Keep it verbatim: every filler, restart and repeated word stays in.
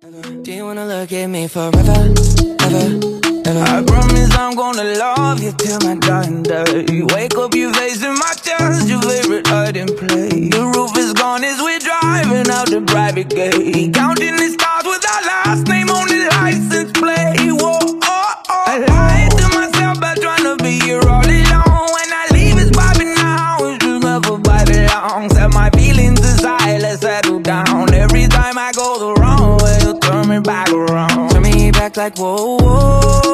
Do you wanna look at me forever, ever, ever? I promise I'm gonna love you till my dying day. Wake up, you facing my chest, your favorite hiding place. The roof is gone as we're driving out the private gate. Counting the stars with our last name on the license plate. Whoa, oh, oh. I lied to myself by trying to be here all alone. When I leave, it's vibing now, it's just never vibing long. Set my feelings aside, let's settle down. Every time I go the wrong way, you turn me back around. Turn me back like whoa, whoa.